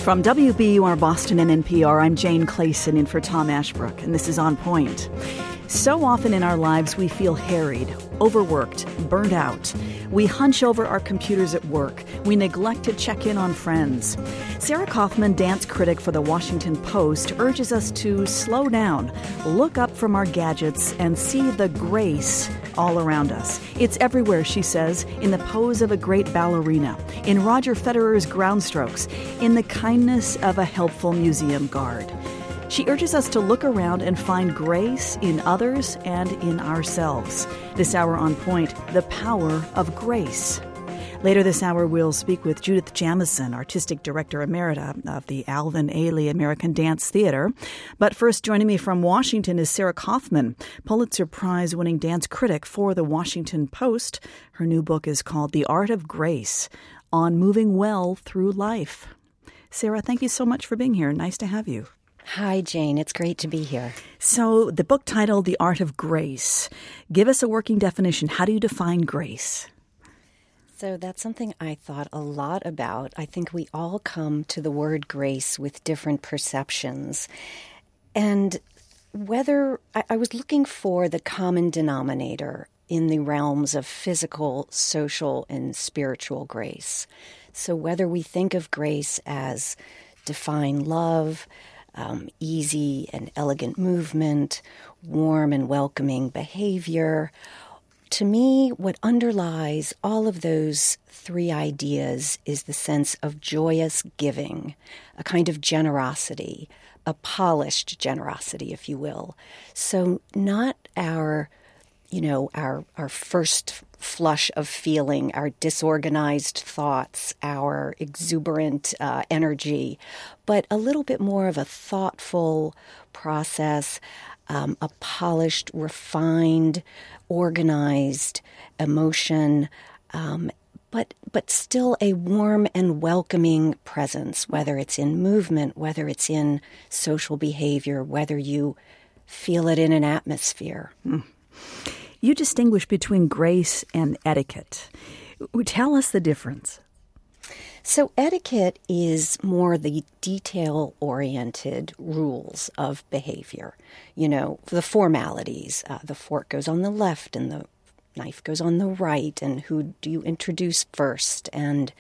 From WBUR Boston and NPR, I'm Jane Clayson in for Tom Ashbrook, and this is On Point. So often in our lives, we feel harried, overworked, burnt out. We hunch over our computers at work. We neglect to check in on friends. Sarah Kaufman, dance critic for The Washington Post, urges us to slow down, look up from our gadgets, and see the grace all around us. It's everywhere, she says, in the pose of a great ballerina, in Roger Federer's ground strokes, in the kindness of a helpful museum guard. She urges us to look around and find grace in others and in ourselves. This hour on Point, the power of grace. Later this hour, we'll speak with Judith Jamison, Artistic Director Emerita of the Alvin Ailey American Dance Theater. But first, joining me from Washington is Sarah Kaufman, Pulitzer Prize-winning dance critic for The Washington Post. Her new book is called The Art of Grace, on moving well through life. Sarah, thank you so much for being here. Nice to have you. Hi, Jane. It's great to be here. So the book titled The Art of Grace. Give us a working definition. How do you define grace? So that's something I thought a lot about. I think we all come to the word grace with different perceptions. And whether I was looking for the common denominator in the realms of physical, social, and spiritual grace. So whether we think of grace as divine love, easy and elegant movement, warm and welcoming behavior. To me, what underlies all of those three ideas is the sense of joyous giving, a kind of generosity, a polished generosity, if you will. So not our first flush of feeling, our disorganized thoughts, our exuberant energy, but a little bit more of a thoughtful process, a polished, refined, organized emotion, but still a warm and welcoming presence, whether it's in movement, whether it's in social behavior, whether you feel it in an atmosphere. You distinguish between grace and etiquette. Tell us the difference. So etiquette is more the detail-oriented rules of behavior. You know, the formalities. The fork goes on the left and the knife goes on the right, and who do you introduce first? And,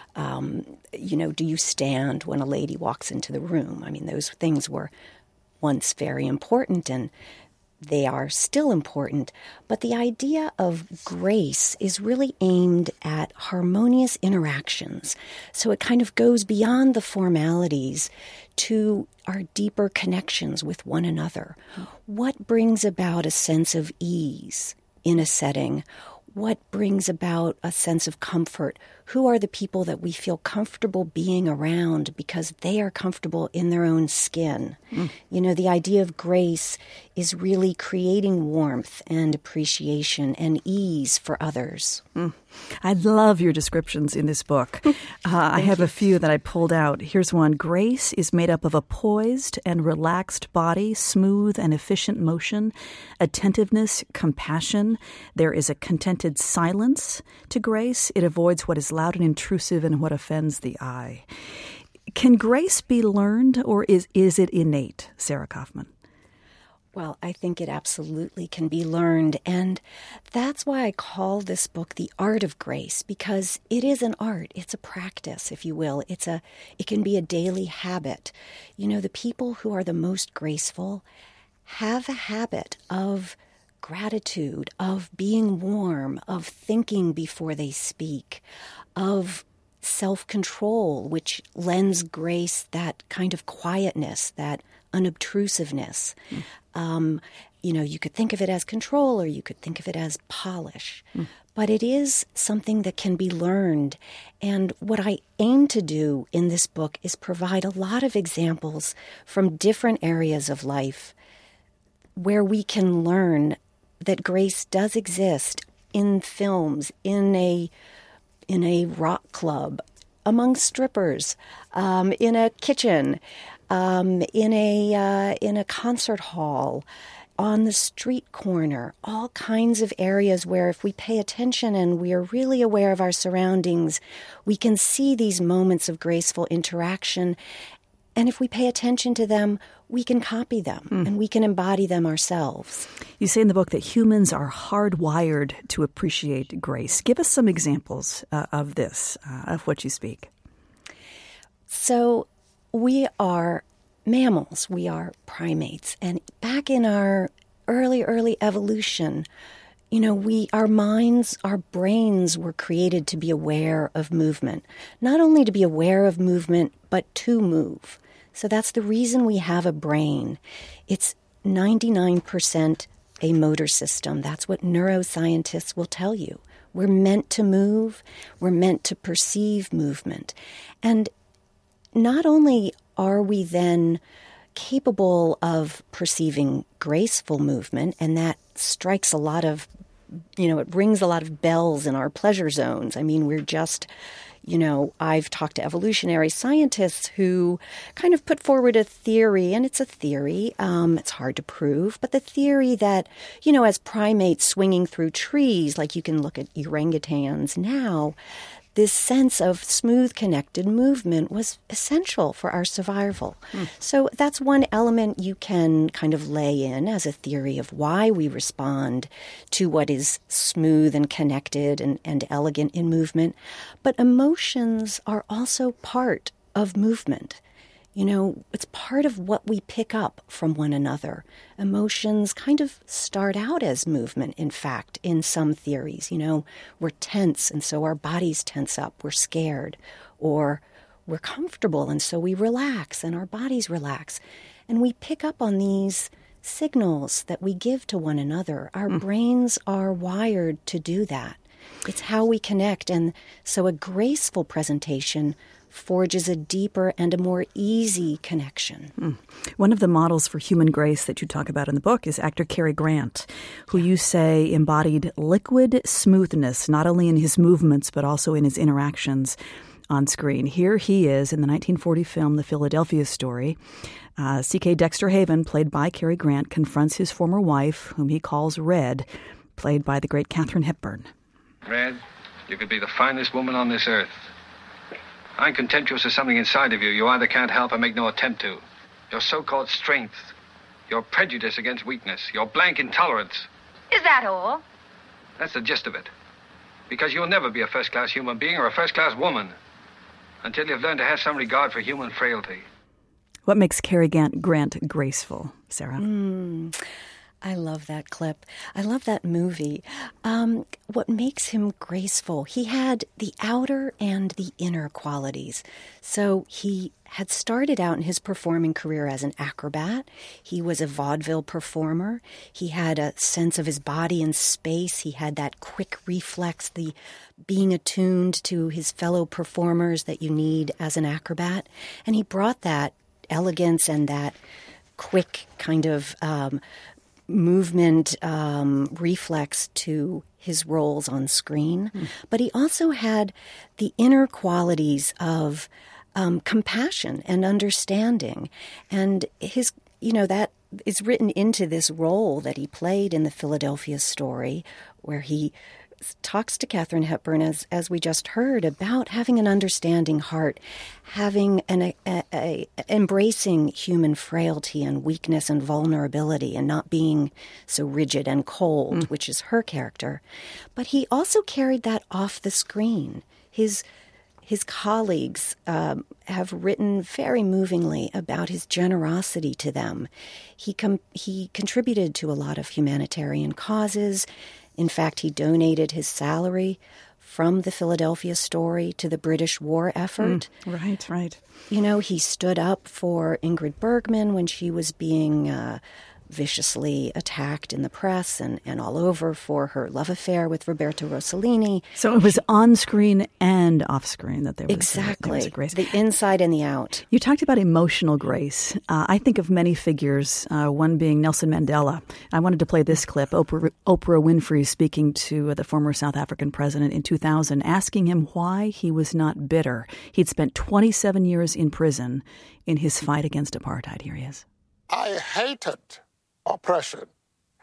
do you stand when a lady walks into the room? I mean, those things were once very important, and they are still important, but the idea of grace is really aimed at harmonious interactions. So it kind of goes beyond the formalities to our deeper connections with one another. What brings about a sense of ease in a setting? What brings about a sense of comfort? Who are the people that we feel comfortable being around because they are comfortable in their own skin? You know, the idea of grace is really creating warmth and appreciation and ease for others. I love your descriptions in this book. I have a few that I pulled out. Here's one. Grace is made up of a poised and relaxed body, smooth and efficient motion, attentiveness, compassion. There is a contented silence to grace. It avoids what is loud and intrusive and what offends the eye. Can grace be learned, or is it innate, Sarah Kaufman? Well, I think it absolutely can be learned, and that's why I call this book The Art of Grace, because it is an art. It's a practice, if you will. It can be a daily habit. You know, the people who are the most graceful have a habit of gratitude, of being warm, of thinking before they speak, of self-control, which lends grace that kind of quietness, that unobtrusiveness. You could think of it as control, or you could think of it as polish. But it is something that can be learned. And what I aim to do in this book is provide a lot of examples from different areas of life where we can learn that grace does exist in films, in a rock club, among strippers, in a kitchen, in a concert hall, on the street corner, all kinds of areas where if we pay attention and we are really aware of our surroundings, we can see these moments of graceful interaction. And if we pay attention to them, we can copy them and we can embody them ourselves. You say in the book that humans are hardwired to appreciate grace. Give us some examples of this, of what you speak. So we are mammals, we are primates. And back in our early evolution, our minds, our brains were created to be aware of movement. Not only to be aware of movement, but to move. So that's the reason we have a brain. It's 99% a motor system. That's what neuroscientists will tell you. We're meant to move. We're meant to perceive movement. And not only are we then capable of perceiving graceful movement, and that strikes a lot of, it rings a lot of bells in our pleasure zones. I mean, we're just, I've talked to evolutionary scientists who kind of put forward a theory, and it's a theory, it's hard to prove, but the theory that, as primates swinging through trees, like you can look at orangutans now, this sense of smooth, connected movement was essential for our survival. So that's one element you can kind of lay in as a theory of why we respond to what is smooth and connected and elegant in movement. But emotions are also part of movement. It's part of what we pick up from one another. Emotions kind of start out as movement, in fact, in some theories. We're tense, and so our bodies tense up. We're scared. Or we're comfortable, and so we relax, and our bodies relax. And we pick up on these signals that we give to one another. Our brains are wired to do that. It's how we connect. And so a graceful presentation forges a deeper and a more easy connection. One of the models for human grace that you talk about in the book is actor Cary Grant, who you say embodied liquid smoothness, not only in his movements, but also in his interactions on screen. Here he is in the 1940 film The Philadelphia Story. C.K. Dexter Haven, played by Cary Grant, confronts his former wife, whom he calls Red, played by the great Katharine Hepburn. Red, you could be the finest woman on this earth. I'm contemptuous of something inside of you you either can't help or make no attempt to. Your so-called strength, your prejudice against weakness, your blank intolerance. Is that all? That's the gist of it. Because you'll never be a first-class human being or a first-class woman until you've learned to have some regard for human frailty. What makes Cary Grant graceful, Sarah? I love that clip. I love that movie. What makes him graceful, he had the outer and the inner qualities. So he had started out in his performing career as an acrobat. He was a vaudeville performer. He had a sense of his body and space. He had that quick reflex, the being attuned to his fellow performers that you need as an acrobat. And he brought that elegance and that quick kind of movement reflex to his roles on screen. But he also had the inner qualities of compassion and understanding. And his, that is written into this role that he played in The Philadelphia Story, where he talks to Katharine Hepburn, as we just heard, about having an understanding heart, having embracing human frailty and weakness and vulnerability, and not being so rigid and cold, which is her character. But he also carried that off the screen. His colleagues have written very movingly about his generosity to them. He contributed to a lot of humanitarian causes. In fact, he donated his salary from The Philadelphia Story to the British war effort. Right. He stood up for Ingrid Bergman when she was being viciously attacked in the press and all over for her love affair with Roberto Rossellini. So it was on screen and off screen that there was exactly grace. The inside and the out. You talked about emotional grace. I think of many figures, one being Nelson Mandela. I wanted to play this clip, Oprah Winfrey speaking to the former South African president in 2000, asking him why he was not bitter. He'd spent 27 years in prison in his fight against apartheid. Here he is. I hated oppression.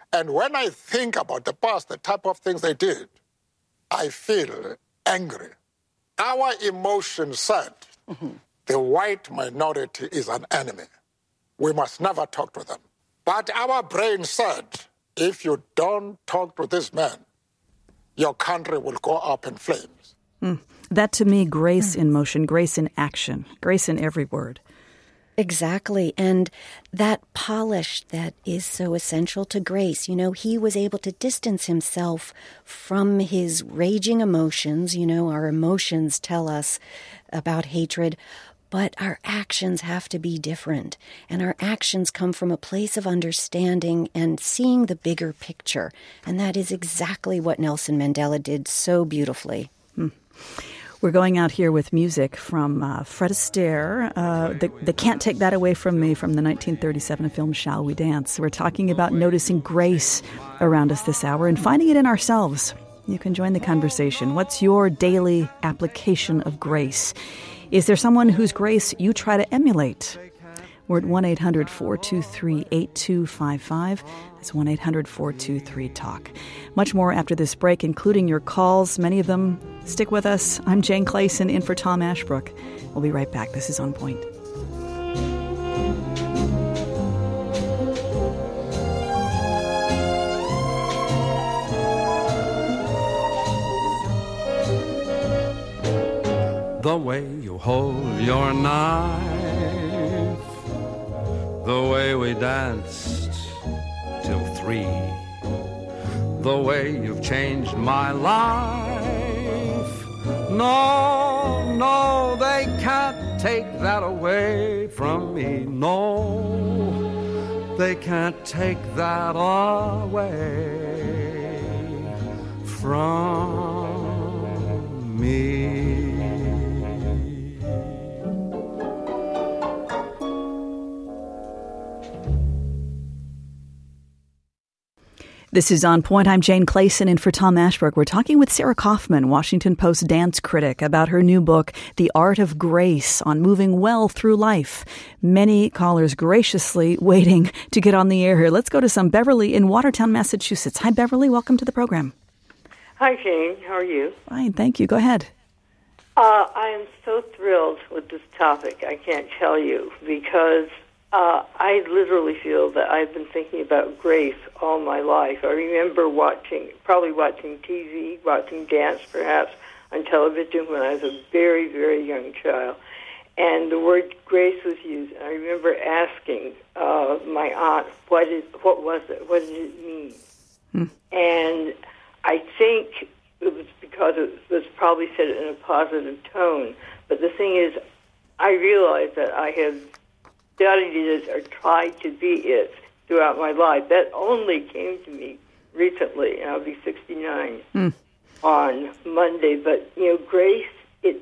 And when I think about the past, the type of things they did, I feel angry. Our emotion said the white minority is an enemy. We must never talk to them. But our brain said, if you don't talk to this man, your country will go up in flames. That, to me, grace in motion, grace in action, grace in every word. Exactly. And that polish that is so essential to grace, he was able to distance himself from his raging emotions. Our emotions tell us about hatred, but our actions have to be different. And our actions come from a place of understanding and seeing the bigger picture. And that is exactly what Nelson Mandela did so beautifully. We're going out here with music from Fred Astaire. They Can't Take That Away From Me from the 1937 film Shall We Dance. We're talking about noticing grace around us this hour and finding it in ourselves. You can join the conversation. What's your daily application of grace? Is there someone whose grace you try to emulate? We're at 1-800-423-8255. That's 1-800-423-TALK. Much more after this break, including your calls, many of them. Stick with us. I'm Jane Clayson, in for Tom Ashbrook. We'll be right back. This is On Point. The way you hold your knife, the way we danced till 3, the way you've changed my life. No, they can't take that away from me. No, they can't take that away from me. This is On Point. I'm Jane Clayson, in for Tom Ashbrook. We're talking with Sarah Kaufman, Washington Post dance critic, about her new book, The Art of Grace, on moving well through life. Many callers graciously waiting to get on the air here. Let's go to some Beverly in Watertown, Massachusetts. Hi, Beverly. Welcome to the program. Hi, Jane. How are you? Fine, thank you. Go ahead. I am so thrilled with this topic, I can't tell you, because I literally feel that I've been thinking about grace all my life. I remember watching TV, watching dance perhaps on television when I was a very, very young child. And the word grace was used. And I remember asking my aunt, what was it? What did it mean? And I think it was because it was probably said in a positive tone. But the thing is, I realized that I have studied it or tried to be it throughout my life. That only came to me recently, and I'll be 69 on Monday. But, grace, it's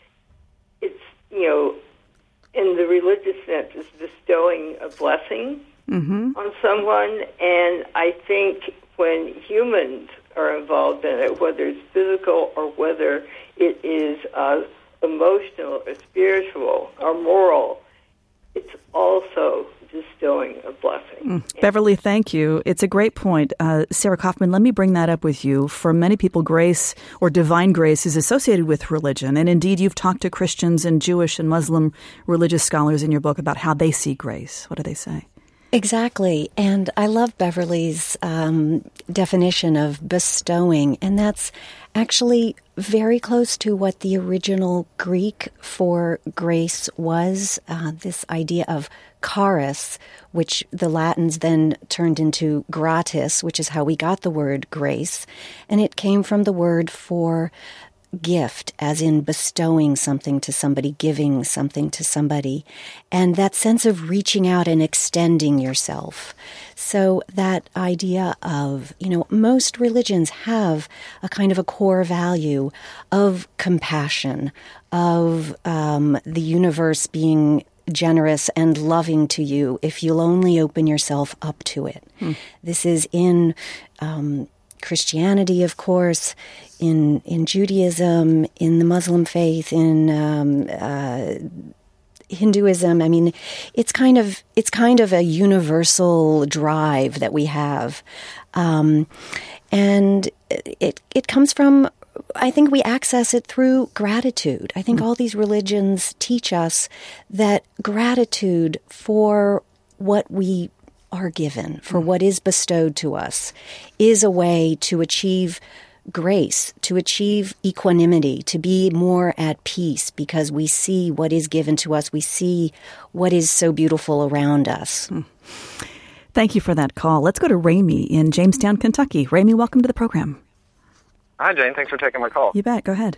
in the religious sense, it's bestowing a blessing on someone. And I think when humans are involved in it, whether it's physical or whether it is emotional or spiritual or moral, it's also bestowing a blessing. Beverly, thank you. It's a great point. Sarah Kaufman, let me bring that up with you. For many people, grace or divine grace is associated with religion. And indeed, you've talked to Christians and Jewish and Muslim religious scholars in your book about how they see grace. What do they say? Exactly. And I love Beverly's definition of bestowing. And that's actually very close to what the original Greek for grace was, this idea of charis, which the Latins then turned into gratis, which is how we got the word grace. And it came from the word for gift, as in bestowing something to somebody, giving something to somebody, and that sense of reaching out and extending yourself. So that idea of, most religions have a kind of a core value of compassion, of the universe being generous and loving to you if you'll only open yourself up to it. This is in Christianity, of course, in Judaism, in the Muslim faith, in Hinduism, I mean, it's kind of a universal drive that we have. And it comes from, I think we access it through gratitude. I think all these religions teach us that gratitude for what we are given, for what is bestowed to us, is a way to achieve grace, to achieve equanimity, to be more at peace because we see what is given to us. We see what is so beautiful around us. Thank you for that call. Let's go to Ramey in Jamestown, Kentucky. Ramey, welcome to the program. Hi, Jane. Thanks for taking my call. You bet. Go ahead.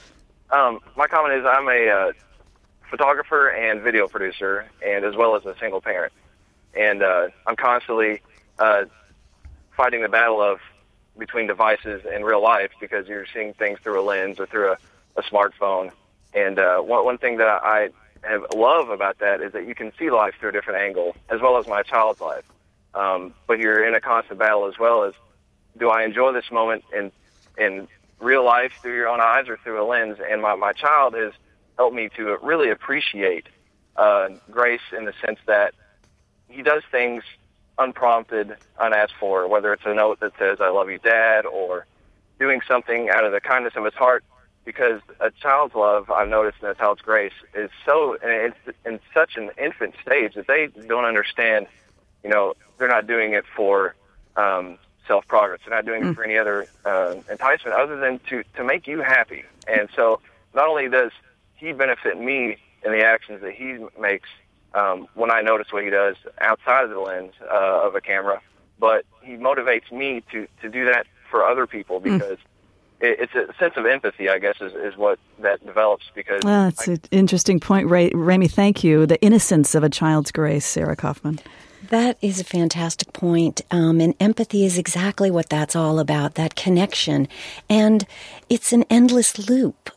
My comment is I'm a photographer and video producer, and as well as a single parent. And I'm constantly fighting the battle between devices and real life because you're seeing things through a lens or through a smartphone. And one thing that I love about that is that you can see life through a different angle, as well as my child's life. But you're in a constant battle as well as, do I enjoy this moment in real life through your own eyes or through a lens? And my child has helped me to really appreciate grace in the sense that he does things unprompted, unasked for, whether it's a note that says, "I love you, Dad," or doing something out of the kindness of his heart, because a child's love, I've noticed, and a child's grace is so, and it's in such an infant stage that they don't understand, they're not doing it for self-progress. They're not doing it for any other enticement other than to make you happy. And so not only does he benefit me in the actions that he makes when I notice what he does outside of the lens of a camera, but he motivates me to do that for other people because it's a sense of empathy, I guess, is what that develops. Because that's an interesting point, Ramey. Thank you. The innocence of a child's grace, Sarah Kaufman. That is a fantastic point. And empathy is exactly what that's all about, that connection. And it's an endless loop.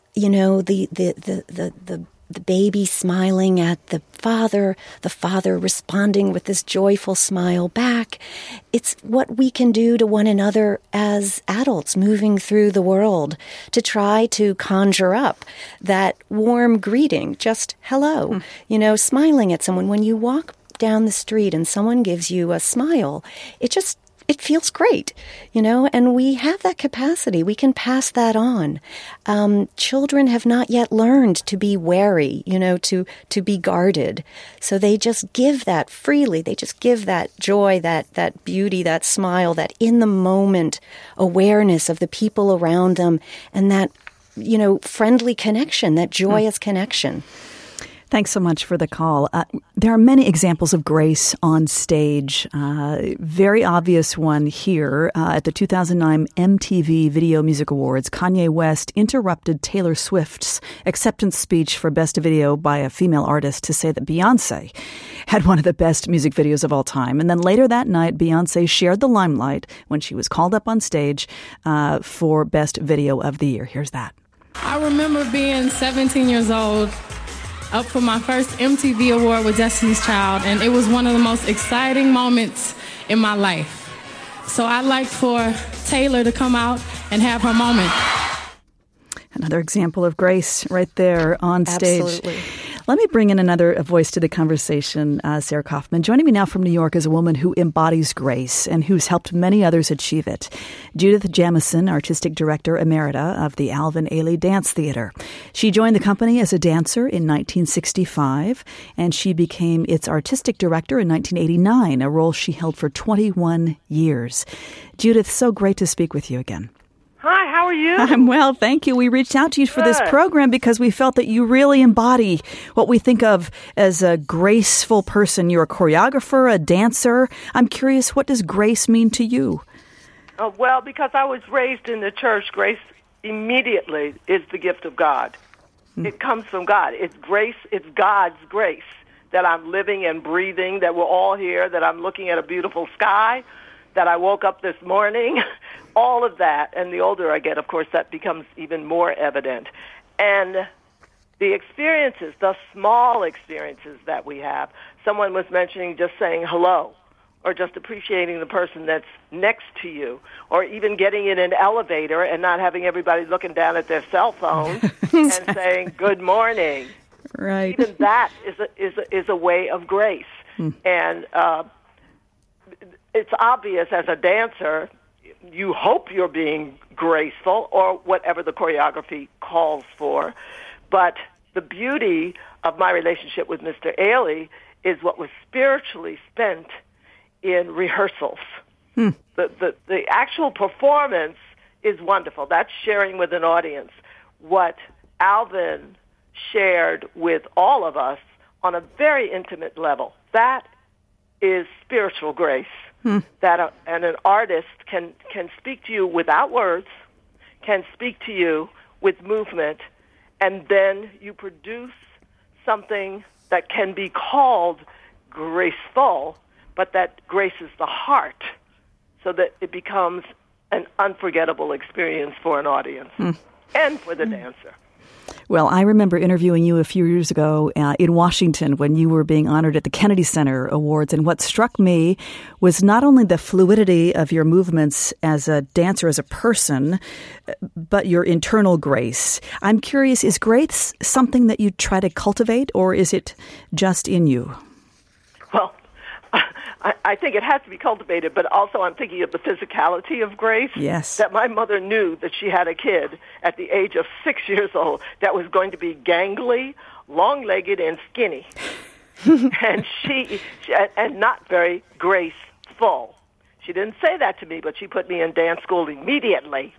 The baby smiling at the father responding with this joyful smile back. It's what we can do to one another as adults moving through the world to try to conjure up that warm greeting, just hello, smiling at someone. When you walk down the street and someone gives you a smile, it feels great, and we have that capacity. We can pass that on. Children have not yet learned to be wary, to be guarded. So they just give that freely. They just give that joy, that beauty, that smile, that in the moment awareness of the people around them, and that, friendly connection, that joyous connection. Thanks so much for the call. There are many examples of grace on stage. Very obvious one here at the 2009 MTV Video Music Awards. Kanye West interrupted Taylor Swift's acceptance speech for Best Video by a female artist to say that Beyoncé had one of the best music videos of all time. And then later that night, Beyoncé shared the limelight when she was called up on stage for Best Video of the Year. Here's that. I remember being 17 years old, up for my first MTV award with Destiny's Child, and it was one of the most exciting moments in my life. So I'd like for Taylor to come out and have her moment. Another example of grace right there on stage. Absolutely. Let me bring in another voice to the conversation, Sarah Kaufman. Joining me now from New York is a woman who embodies grace and who's helped many others achieve it. Judith Jamison, Artistic Director Emerita of the Alvin Ailey Dance Theater. She joined the company as a dancer in 1965, and she became its Artistic Director in 1989, a role she held for 21 years. Judith, so great to speak with you again. Hi, how are you? I'm well, thank you. We reached out to you for this program because we felt that you really embody what we think of as a graceful person. You're a choreographer, a dancer. I'm curious, what does grace mean to you? Well, because I was raised in the church, grace immediately is the gift of God. It comes from God. It's grace. It's God's grace that I'm living and breathing, that we're all here, that I'm looking at a beautiful sky, that I woke up this morning. All of that, and the older I get, of course, that becomes even more evident. And the experiences, the small experiences that we have, someone was mentioning just saying hello, or just appreciating the person that's next to you, or even getting in an elevator and not having everybody looking down at their cell phone and saying good morning. Right. Even that is a way of grace. And it's obvious as a dancer, you hope you're being graceful or whatever the choreography calls for. But the beauty of my relationship with Mr. Ailey is what was spiritually spent in rehearsals. The actual performance is wonderful. That's sharing with an audience. What Alvin shared with all of us on a very intimate level, that is spiritual grace. That and an artist can speak to you without words, can speak to you with movement, and then you produce something that can be called graceful, but that graces the heart so that it becomes an unforgettable experience for an audience and for the dancer. Well, I remember interviewing you a few years ago in Washington when you were being honored at the Kennedy Center Awards. And what struck me was not only the fluidity of your movements as a dancer, as a person, but your internal grace. I'm curious, is grace something that you try to cultivate, or is it just in you? Well, I think it has to be cultivated, but also I'm thinking of the physicality of grace. Yes. That my mother knew that she had a kid at the age of 6 years old that was going to be gangly, long-legged, and skinny. And she not very graceful. She didn't say that to me, but she put me in dance school immediately,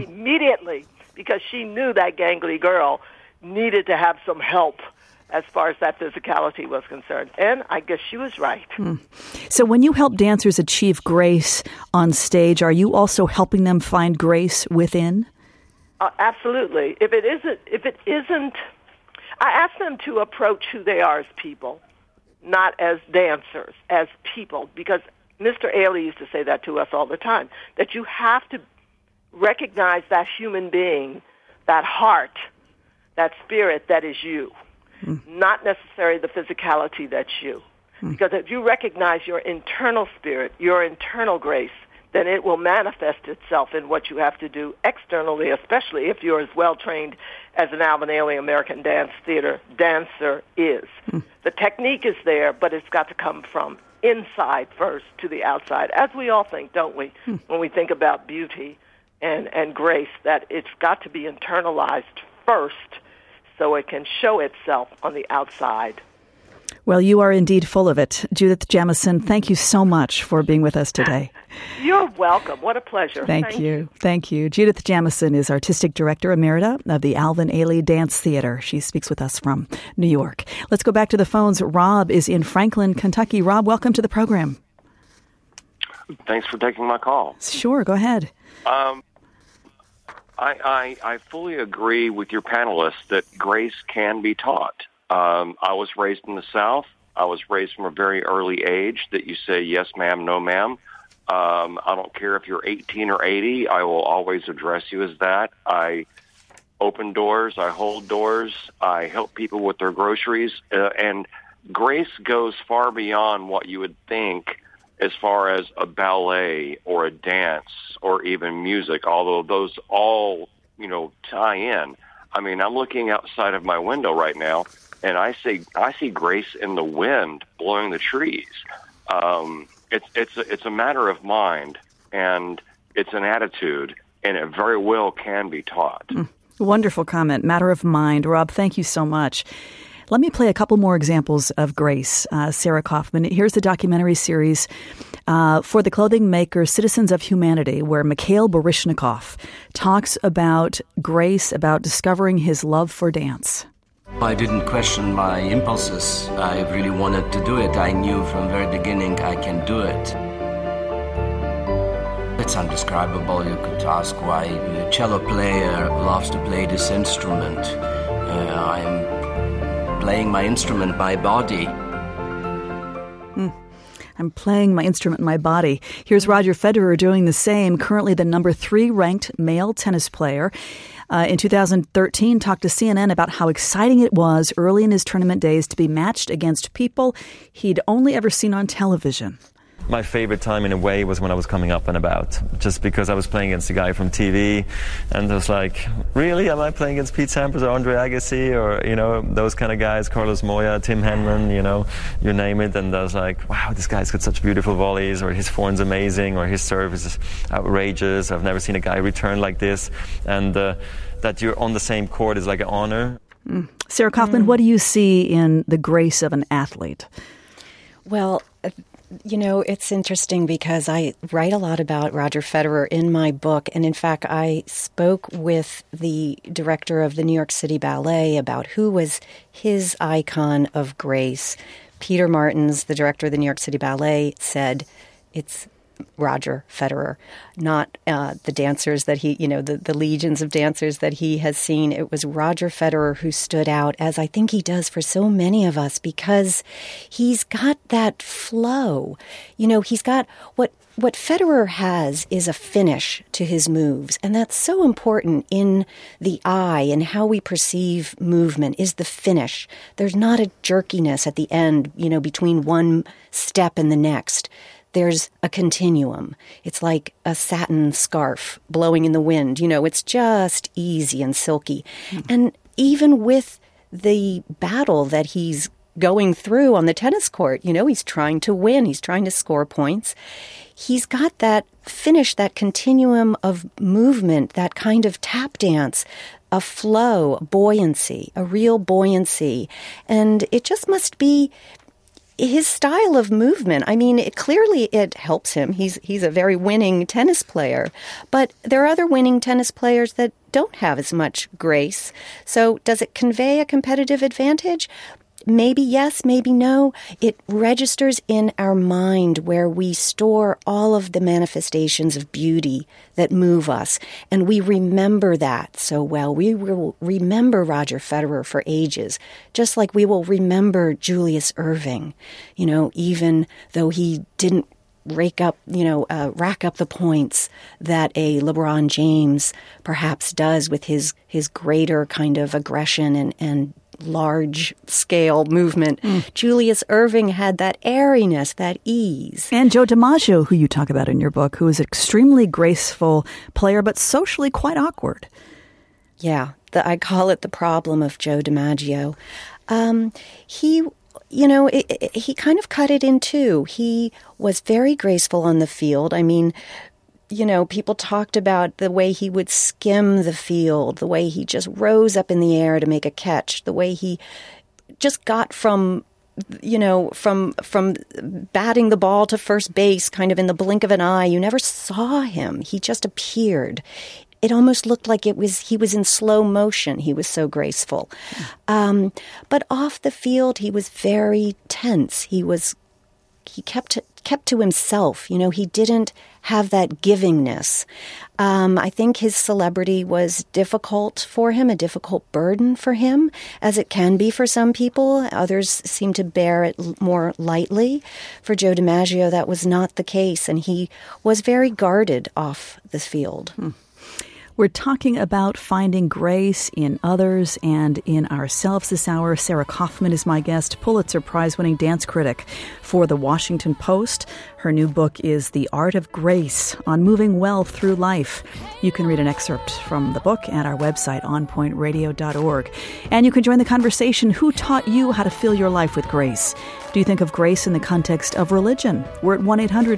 because she knew that gangly girl needed to have some help as far as that physicality was concerned. And I guess she was right. So when you help dancers achieve grace on stage, are you also helping them find grace within? Absolutely. If it isn't, I ask them to approach who they are as people, not as dancers, as people, because Mr. Ailey used to say that to us all the time, that you have to recognize that human being, that heart, that spirit that is you. Not necessarily the physicality that's you. Because if you recognize your internal spirit, your internal grace, then it will manifest itself in what you have to do externally, especially if you're as well-trained as an Alvin Ailey American Dance Theater dancer is. The technique is there, but it's got to come from inside first to the outside, as we all think, don't we, when we think about beauty and grace, that it's got to be internalized first so it can show itself on the outside. Well, you are indeed full of it. Judith Jamison, thank you so much for being with us today. You're welcome. What a pleasure. Thank you. Thank you. Judith Jamison is Artistic Director Emerita of the Alvin Ailey Dance Theater. She speaks with us from New York. Let's go back to the phones. Rob is in Franklin, Kentucky. Rob, welcome to the program. Thanks for taking my call. Sure, go ahead. I fully agree with your panelists that grace can be taught. I was raised in the South. I was raised from a very early age that you say yes, ma'am, no, ma'am. I don't care if you're 18 or 80. I will always address you as that. I open doors. I hold doors. I help people with their groceries. And grace goes far beyond what you would think as far as a ballet or a dance or even music, although those all, tie in. I mean, I'm looking outside of my window right now, and I see grace in the wind blowing the trees. It's a matter of mind, and it's an attitude, and it very well can be taught. Wonderful comment. Matter of mind. Rob, thank you so much. Let me play a couple more examples of grace. Sarah Kaufman. Here's the documentary series for the clothing maker Citizens of Humanity, where Mikhail Baryshnikov talks about grace, about discovering his love for dance. I didn't question my impulses. I really wanted to do it. I knew from the very beginning I can do it. It's undescribable. You could ask why a cello player loves to play this instrument. I'm playing my instrument, my body. I'm playing my instrument, my body. Here's Roger Federer doing the same, currently the number 3 ranked male tennis player. In 2013, talked to CNN about how exciting it was early in his tournament days to be matched against people he'd only ever seen on television. my favorite time in a way was when I was coming up and about, just because I was playing against a guy from TV, and I was like, really, am I playing against Pete Sampras or Andre Agassi or, you know, those kind of guys, Carlos Moya, Tim Henman, you know, you name it. And I was like, wow, this guy's got such beautiful volleys, or his forehand's amazing, or his serve is outrageous. I've never seen a guy return like this. And that you're on the same court is like an honor. Sarah Kaufman, what do you see in the grace of an athlete? Well, you know, it's interesting because I write a lot about Roger Federer in my book. And in fact, I spoke with the director of the New York City Ballet about who was his icon of grace. Peter Martins, the director of the New York City Ballet, said it's Roger Federer, not the dancers that he, you know, the legions of dancers that he has seen. It was Roger Federer who stood out, as I think he does for so many of us, because he's got that flow. You know, he's got what Federer has is a finish to his moves, and that's so important in the eye and how we perceive movement is the finish. There's not a jerkiness at the end, you know, between one step and the next. There's a continuum. It's like a satin scarf blowing in the wind. You know, it's just easy and silky. And even with the battle that he's going through on the tennis court, you know, he's trying to win. He's trying to score points. He's got that finish, that continuum of movement, that kind of tap dance, a flow, a buoyancy, a real buoyancy. And it just must be his style of movement. I mean, clearly it helps him. He's a very winning tennis player. But there are other winning tennis players that don't have as much grace. So does it convey a competitive advantage? Maybe yes, maybe no. It registers in our mind where we store all of the manifestations of beauty that move us. And we remember that so well. We will remember Roger Federer for ages, just like we will remember Julius Erving, you know, even though he didn't rack up the points that a LeBron James perhaps does with his greater kind of aggression and large-scale movement. Julius Erving had that airiness, that ease. And Joe DiMaggio, who you talk about in your book, who is an extremely graceful player, but socially quite awkward. Yeah, I call it the problem of Joe DiMaggio. He kind of cut it in two. He was very graceful on the field. I mean, you know, people talked about the way he would skim the field, the way he just rose up in the air to make a catch, the way he just got from batting the ball to first base kind of in the blink of an eye. You never saw him. He just appeared. It almost looked like he was in slow motion. He was so graceful. But off the field, he was very tense. He kept to himself. You know, he didn't have that givingness. I think his celebrity was difficult for him, a difficult burden for him, as it can be for some people. Others seem to bear it more lightly. For Joe DiMaggio, that was not the case, and he was very guarded off the field. We're talking about finding grace in others and in ourselves this hour. Sarah Kaufman is my guest, Pulitzer Prize-winning dance critic for The Washington Post. Her new book is The Art of Grace on Moving Well Through Life. You can read an excerpt from the book at our website, onpointradio.org. And you can join the conversation. Who taught you how to fill your life with grace? Do you think of grace in the context of religion? We're at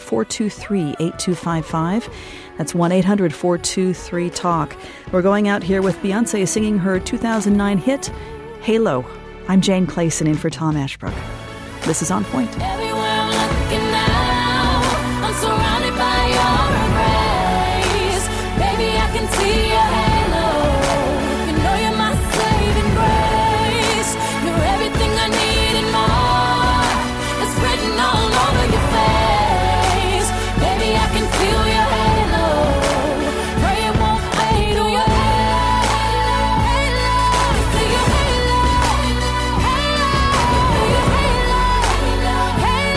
1-800-423-8255. That's 1-800-423-TALK. We're going out here with Beyonce singing her 2009 hit, Halo. I'm Jane Clayson in for Tom Ashbrook. This is On Point. Everywhere I'm looking now, I'm surrounded by your embrace. Baby, I can see your halo. You know you're my saving grace. You're everything I need and more. It's written all over your face. Baby, I can feel your halo. Pray it won't fade away. See your halo. Halo.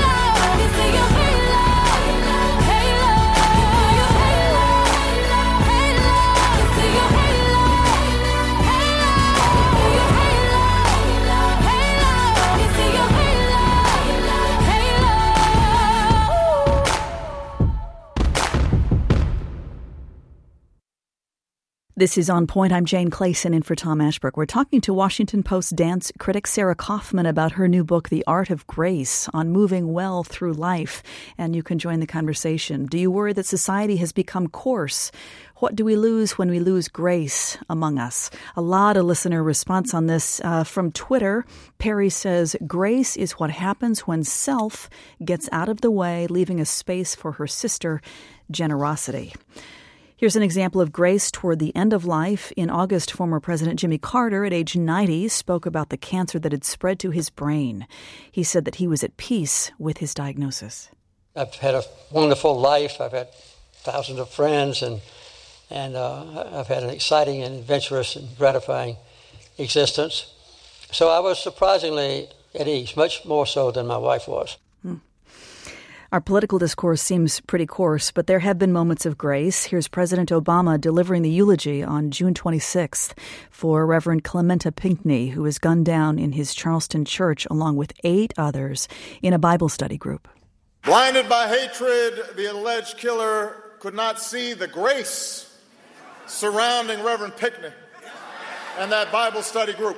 This is On Point. I'm Jane Clayson in for Tom Ashbrook. We're talking to Washington Post dance critic Sarah Kaufman about her new book, The Art of Grace, on moving well through life. And you can join the conversation. Do you worry that society has become coarse? What do we lose when we lose grace among us? A lot of listener response on this from Twitter. Perry says, grace is what happens when self gets out of the way, leaving a space for her sister, generosity. Here's an example of grace toward the end of life. In August, former President Jimmy Carter, at age 90, spoke about the cancer that had spread to his brain. He said that he was at peace with his diagnosis. I've had a wonderful life. I've had thousands of friends, and I've had an exciting and adventurous and gratifying existence. So I was surprisingly at ease, much more so than my wife was. Our political discourse seems pretty coarse, but there have been moments of grace. Here's President Obama delivering the eulogy on June 26th for Reverend Clementa Pinckney, who was gunned down in his Charleston church along with 8 others in a Bible study group. Blinded by hatred, the alleged killer could not see the grace surrounding Reverend Pinckney and that Bible study group.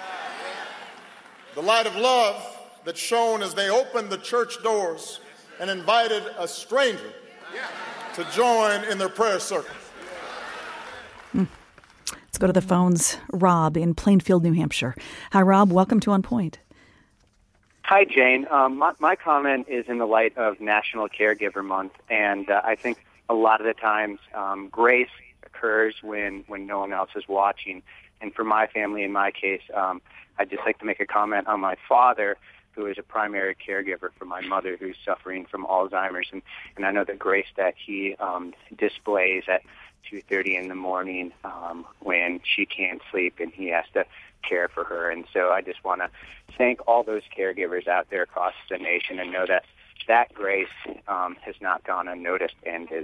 The light of love that shone as they opened the church doors and invited a stranger to join in their prayer circle. Let's go to the phones. Rob in Plainfield, New Hampshire. Hi, Rob. Welcome to On Point. Hi, Jane. My comment is in the light of National Caregiver Month, and I think a lot of the times grace occurs when no one else is watching. And for my family, in my case, I'd just like to make a comment on my father, who is a primary caregiver for my mother, who's suffering from Alzheimer's. And I know the grace that he displays at 2:30 in the morning when she can't sleep and he has to care for her. And so I just want to thank all those caregivers out there across the nation and know that that grace has not gone unnoticed and is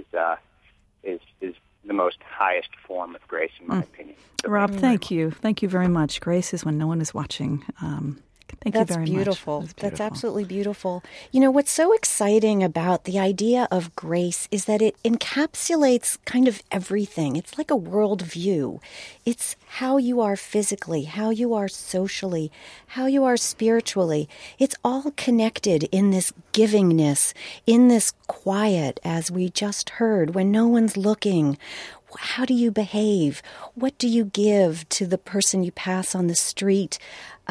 the most highest form of grace, in my opinion. So Rob, thank you. Thank you very much. Grace is when no one is watching. Thank you very beautiful. much. That's absolutely beautiful. You know, what's so exciting about the idea of grace is that it encapsulates kind of everything. It's like a worldview. It's how you are physically, how you are socially, how you are spiritually. It's all connected in this givingness, in this quiet, as we just heard, when no one's looking. How do you behave? What do you give to the person you pass on the street?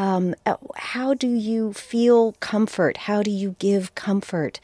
How do you feel comfort? How do you give comfort?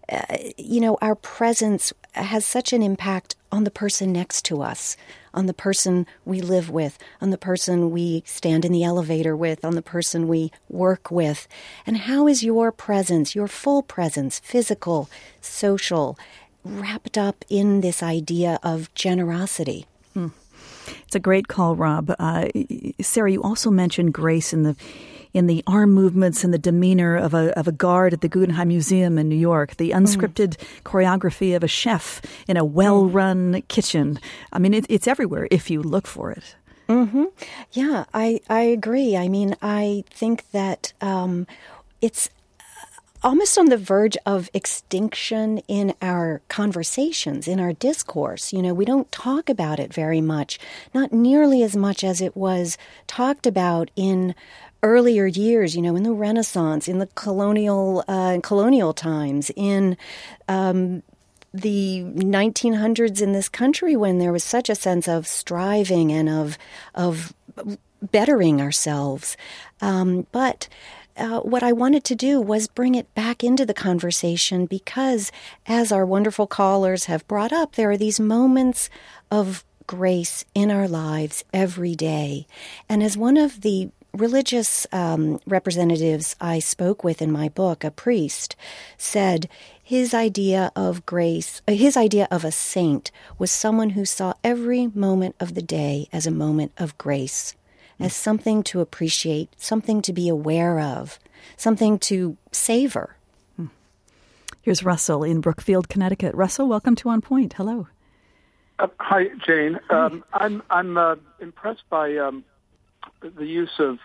Our presence has such an impact on the person next to us, on the person we live with, on the person we stand in the elevator with, on the person we work with. And how is your presence, your full presence, physical, social, wrapped up in this idea of generosity? It's a great call, Rob. Sarah, you also mentioned grace in the arm movements and the demeanor of a guard at the Guggenheim Museum in New York, the unscripted choreography of a chef in a well-run kitchen. I mean, it's everywhere if you look for it. Mm-hmm. Yeah, I agree. I mean, I think that it's almost on the verge of extinction in our conversations, in our discourse. You know, we don't talk about it very much, not nearly as much as it was talked about in earlier years, in the Renaissance, in the colonial times, in the 1900s in this country, when there was such a sense of striving and of bettering ourselves. But what I wanted to do was bring it back into the conversation because, as our wonderful callers have brought up, there are these moments of grace in our lives every day. And as one of the religious representatives I spoke with in my book, a priest, said his idea of grace, his idea of a saint was someone who saw every moment of the day as a moment of grace, as something to appreciate, something to be aware of, something to savor. Here's Russell in Brookfield, Connecticut. Russell, welcome to On Point. Hello. Hi, Jane. I'm impressed by the use of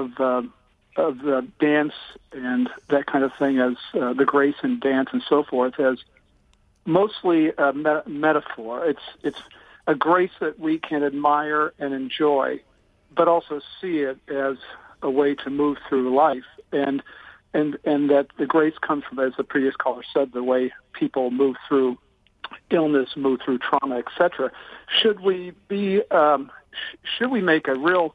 dance and that kind of thing as the grace in dance and so forth as mostly a metaphor. It's a grace that we can admire and enjoy, but also see it as a way to move through life, and that the grace comes from, as the previous caller said, the way people move through illness, move through trauma, etc. Should we make a real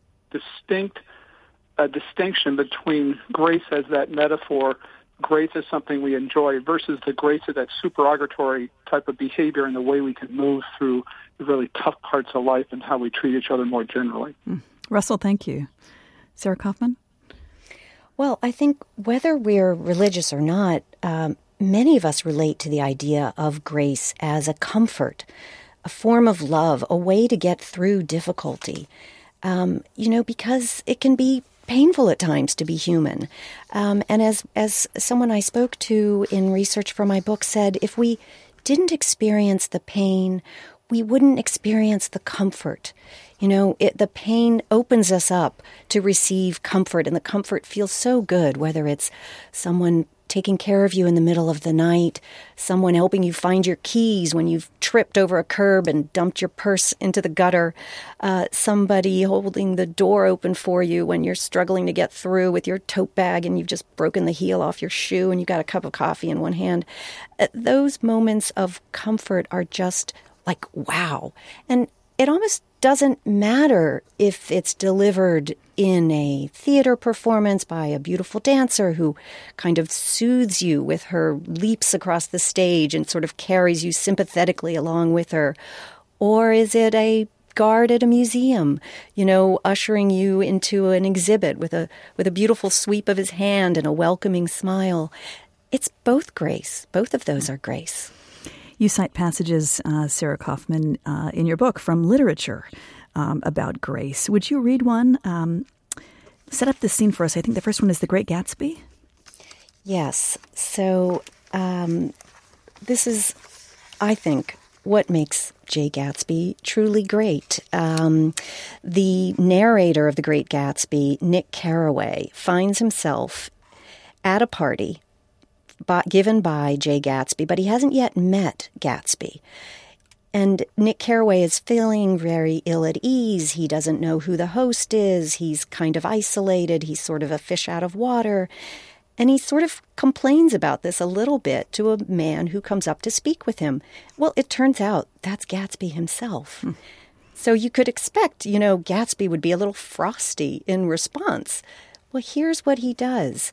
distinction between grace as that metaphor, grace as something we enjoy, versus the grace of that supererogatory type of behavior and the way we can move through the really tough parts of life and how we treat each other more generally? Russell, thank you. Sarah Kaufman? Well, I think whether we're religious or not, many of us relate to the idea of grace as a comfort, a form of love, a way to get through difficulty, because it can be painful at times to be human. And as someone I spoke to in research for my book said, if we didn't experience the pain, we wouldn't experience the comfort. The pain opens us up to receive comfort, and the comfort feels so good, whether it's someone taking care of you in the middle of the night, someone helping you find your keys when you've tripped over a curb and dumped your purse into the gutter, somebody holding the door open for you when you're struggling to get through with your tote bag and you've just broken the heel off your shoe and you got a cup of coffee in one hand. Those moments of comfort are just like, wow. And it almost doesn't matter if it's delivered in a theater performance by a beautiful dancer who kind of soothes you with her leaps across the stage and sort of carries you sympathetically along with her. Or is it a guard at a museum, ushering you into an exhibit with a beautiful sweep of his hand and a welcoming smile? It's both grace. Both of those are grace. You cite passages, Sarah Kaufman, in your book from literature about grace. Would you read one? Set up the scene for us. I think the first one is The Great Gatsby. Yes. So this is, I think, what makes Jay Gatsby truly great. The narrator of The Great Gatsby, Nick Carraway, finds himself at a party given by Jay Gatsby, but he hasn't yet met Gatsby. And Nick Carraway is feeling very ill at ease. He doesn't know who the host is. He's kind of isolated. He's sort of a fish out of water. And he sort of complains about this a little bit to a man who comes up to speak with him. Well, it turns out that's Gatsby himself. So you could expect, Gatsby would be a little frosty in response. Well, here's what he does.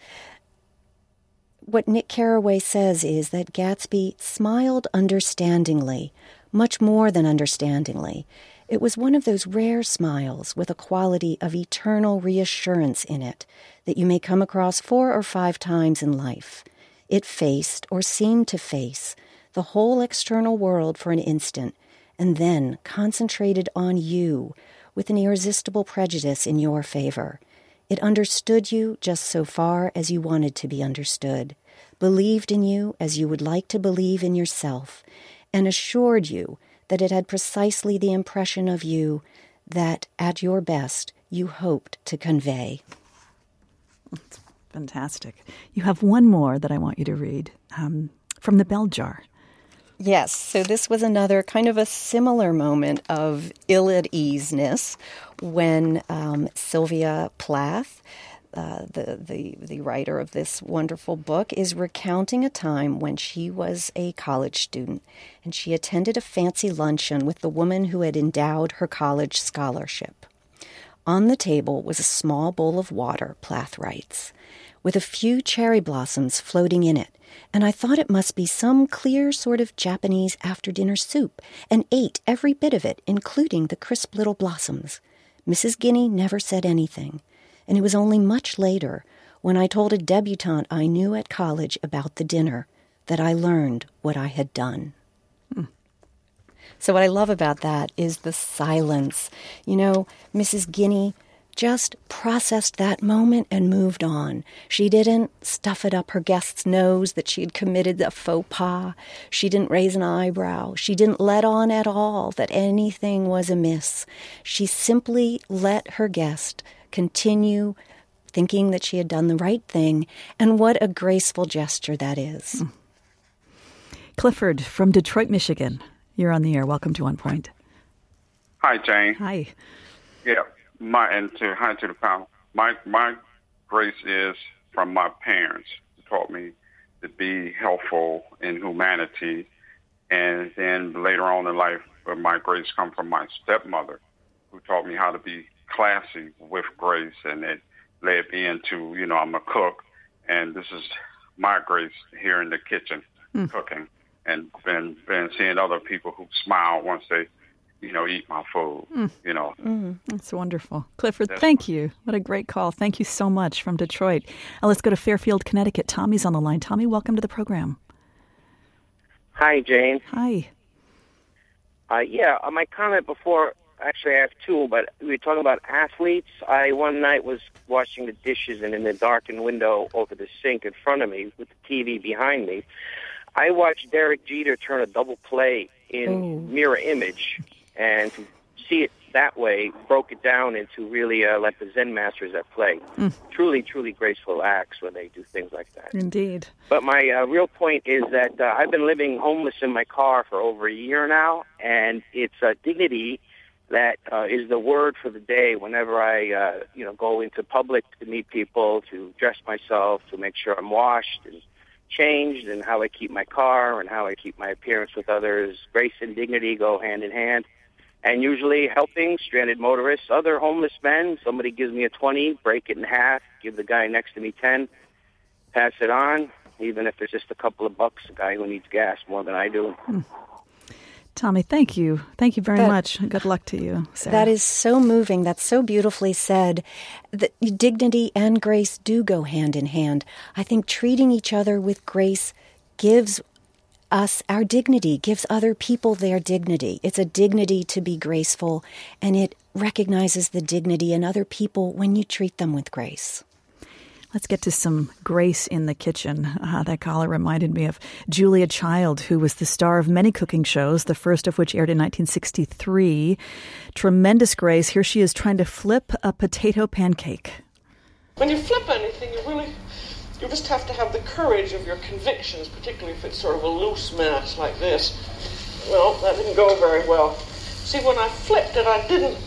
What Nick Carraway says is that Gatsby smiled understandingly, much more than understandingly. It was one of those rare smiles with a quality of eternal reassurance in it that you may come across 4 or 5 times in life. It faced, or seemed to face, the whole external world for an instant, and then concentrated on you with an irresistible prejudice in your favor. It understood you just so far as you wanted to be understood, believed in you as you would like to believe in yourself, and assured you that it had precisely the impression of you that, at your best, you hoped to convey. That's fantastic. You have one more that I want you to read, from The Bell Jar. Yes, so this was another kind of a similar moment of ill-at-easeness when Sylvia Plath, the writer of this wonderful book, is recounting a time when she was a college student and she attended a fancy luncheon with the woman who had endowed her college scholarship. On the table was a small bowl of water, Plath writes, with a few cherry blossoms floating in it, and I thought it must be some clear sort of Japanese after-dinner soup, and ate every bit of it, including the crisp little blossoms. Mrs. Guinea never said anything, and it was only much later, when I told a debutante I knew at college about the dinner, that I learned what I had done. So what I love about that is the silence. Mrs. Guinea just processed that moment and moved on. She didn't stuff it up her guest's nose that she had committed a faux pas. She didn't raise an eyebrow. She didn't let on at all that anything was amiss. She simply let her guest continue thinking that she had done the right thing, and what a graceful gesture that is. Clifford from Detroit, Michigan. You're on the air. Welcome to On Point. Hi, Jane. Hi. Yeah, hi to the panel. My grace is from my parents, who taught me to be helpful in humanity, and then later on in life, my grace come from my stepmother, who taught me how to be classy with grace, and it led me into, I'm a cook, and this is my grace here in the kitchen, cooking, and seeing other people who smile once they, eat my food, That's wonderful. Clifford, thank you. What a great call. Thank you so much from Detroit. Let's go to Fairfield, Connecticut. Tommy's on the line. Tommy, welcome to the program. Hi, Jane. Hi. My comment before, actually I have two, but we were talking about athletes. I one night was washing the dishes, and in the darkened window over the sink in front of me with the TV behind me, I watched Derek Jeter turn a double play in mirror image, and to see it that way broke it down into really like the Zen masters at play. Truly, truly graceful acts when they do things like that. Indeed. But my real point is that I've been living homeless in my car for over a year now, and it's dignity that is the word for the day whenever I go into public to meet people, to dress myself, to make sure I'm washed and changed, and how I keep my car and how I keep my appearance with others. Grace and dignity go hand in hand. And usually helping stranded motorists, other homeless men. Somebody gives me a 20, break it in half, give the guy next to me 10, pass it on, even if it's just a couple of bucks, a guy who needs gas more than I do. Tommy, thank you. Thank you very much. Good luck to you, Sarah. That is so moving. That's so beautifully said. That dignity and grace do go hand in hand. I think treating each other with grace gives us our dignity, gives other people their dignity. It's a dignity to be graceful, and it recognizes the dignity in other people when you treat them with grace. Let's get to some grace in the kitchen. That caller reminded me of Julia Child, who was the star of many cooking shows, the first of which aired in 1963. Tremendous grace. Here she is trying to flip a potato pancake. When you flip anything, you just have to have the courage of your convictions, particularly if it's sort of a loose mass like this. Well, that didn't go very well. See, when I flipped it, I didn't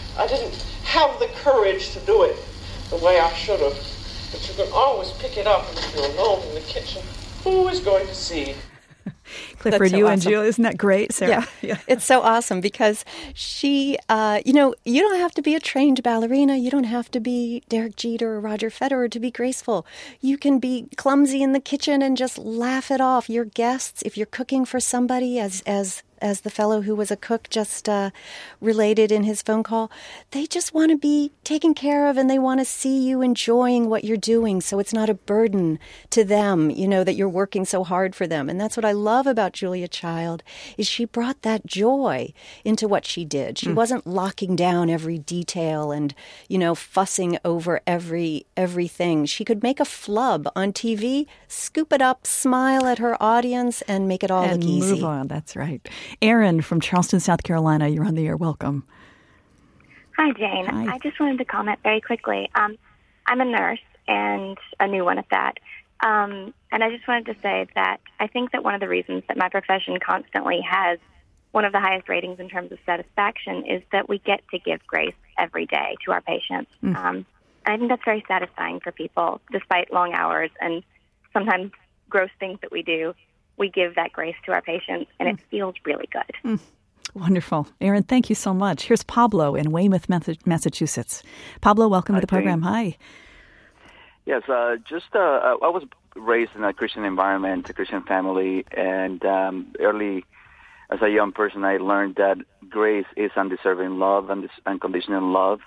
have the courage to do it the way I should have. But you can always pick it up, and if you're alone in the kitchen, who is going to see? Clifford, so you awesome. And Jill, isn't that great, Sarah? Yeah. It's so awesome because she, you don't have to be a trained ballerina. You don't have to be Derek Jeter or Roger Federer to be graceful. You can be clumsy in the kitchen and just laugh it off. Your guests, if you're cooking for somebody, as the fellow who was a cook just related in his phone call, they just want to be taken care of, and they want to see you enjoying what you're doing, so it's not a burden to them, that you're working so hard for them. And that's what I love about Julia Child, is she brought that joy into what she did. She wasn't locking down every detail and, fussing over everything. She could make a flub on TV, scoop it up, smile at her audience, and make it all look easy. And move on, that's right. Erin from Charleston, South Carolina, you're on the air. Welcome. Hi, Jane. Hi. I just wanted to comment very quickly. I'm a nurse, and a new one at that. And I just wanted to say that I think that one of the reasons that my profession constantly has one of the highest ratings in terms of satisfaction is that we get to give grace every day to our patients. And I think that's very satisfying for people, despite long hours and sometimes gross things that we do. We give that grace to our patients, and it feels really good. Wonderful. Erin, thank you so much. Here's Pablo in Weymouth, Massachusetts. Pablo, welcome to the program. Hi. Yes, I was raised in a Christian environment, a Christian family, and early as a young person, I learned that grace is undeserving love, unconditional love.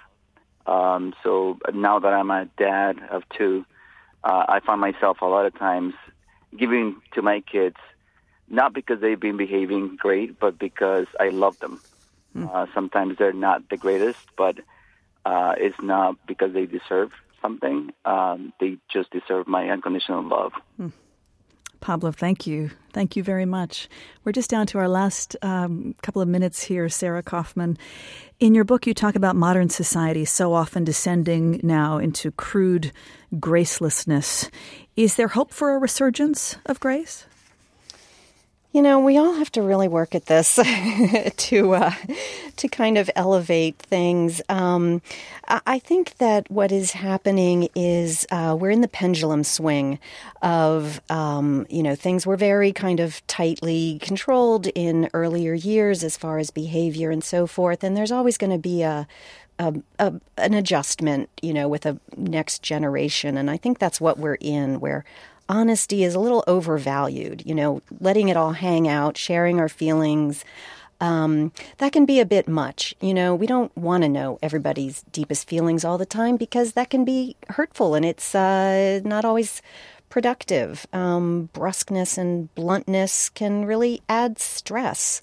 So now that I'm a dad of two, I find myself a lot of times giving to my kids, not because they've been behaving great, but because I love them. Sometimes they're not the greatest, but it's not because they deserve something. They just deserve my unconditional love. Pablo, thank you. Thank you very much. We're just down to our last couple of minutes here, Sarah Kaufman. In your book, you talk about modern society so often descending now into crude gracelessness. Is there hope for a resurgence of grace? You know, we all have to really work at this to kind of elevate things. I think that what is happening is we're in the pendulum swing of, things were very kind of tightly controlled in earlier years as far as behavior and so forth. And there's always going to be an adjustment, with a next generation. And I think that's what we're in, where honesty is a little overvalued, letting it all hang out, sharing our feelings. That can be a bit much. We don't want to know everybody's deepest feelings all the time because that can be hurtful and it's not always productive. Brusqueness and bluntness can really add stress.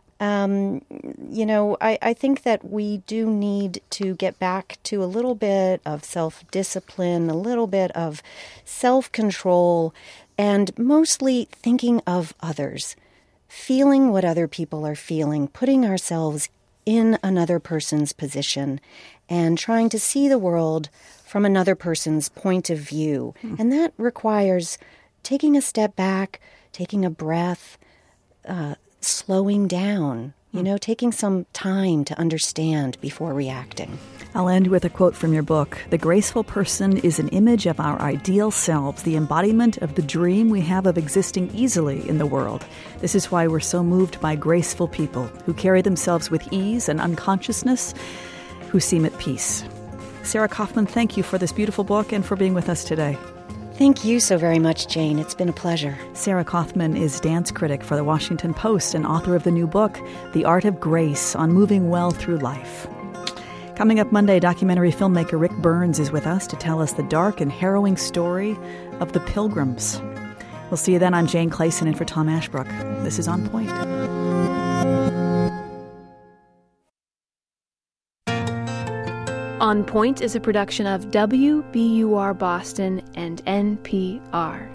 I think that we do need to get back to a little bit of self-discipline, a little bit of self-control, and mostly thinking of others, feeling what other people are feeling, putting ourselves in another person's position, and trying to see the world from another person's point of view. And that requires taking a step back, taking a breath, slowing down, taking some time to understand before reacting. I'll end with a quote from your book. The graceful person is an image of our ideal selves, the embodiment of the dream we have of existing easily in the world. This is why we're so moved by graceful people who carry themselves with ease and unconsciousness, who seem at peace. Sarah Kaufman, thank you for this beautiful book and for being with us today. Thank you so very much, Jane. It's been a pleasure. Sarah Kaufman is dance critic for The Washington Post and author of the new book, The Art of Grace, on moving well through life. Coming up Monday, documentary filmmaker Rick Burns is with us to tell us the dark and harrowing story of the Pilgrims. We'll see you then. I'm Jane Clayson in for Tom Ashbrook. This is On Point. On Point is a production of WBUR Boston and NPR.